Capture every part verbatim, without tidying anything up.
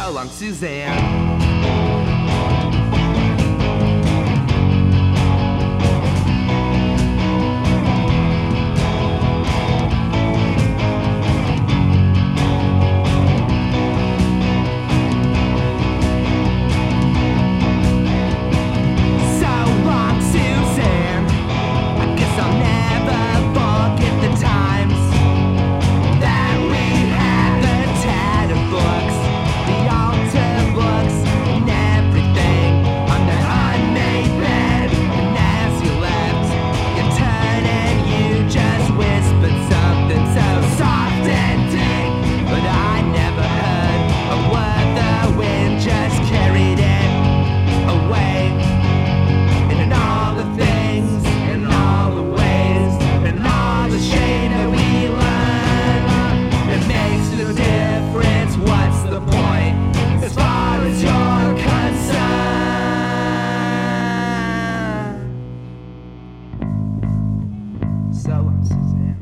So long, Suzanne. So long, Suzanne.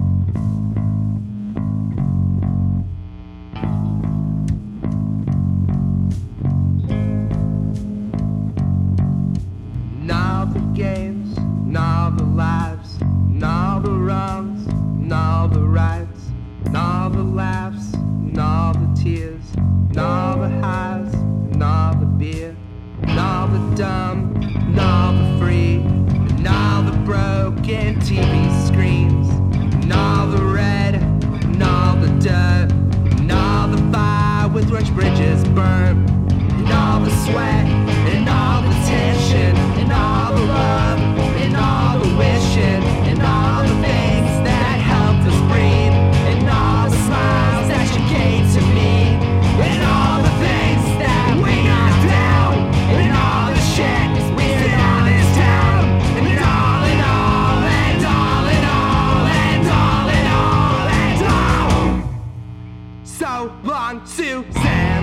And all the games, and all the lives, and all the wrongs, and all the rights, and all the laughs, and all the tears, and all the highs, and all the beer, and all the dumb, and all the free, and all the broken T V screens, and all the red, and all the dirt, and all the fire with which bridges burn, and all the sweat, and all the tension, and all the love, and all the wishing, and all the things that helped us breathe, and all the smiles that you gave to me, and all the things that we knocked down, and all the shit we did on this town, and all in all, and all in all, and all in all, and all. So long, Suzanne.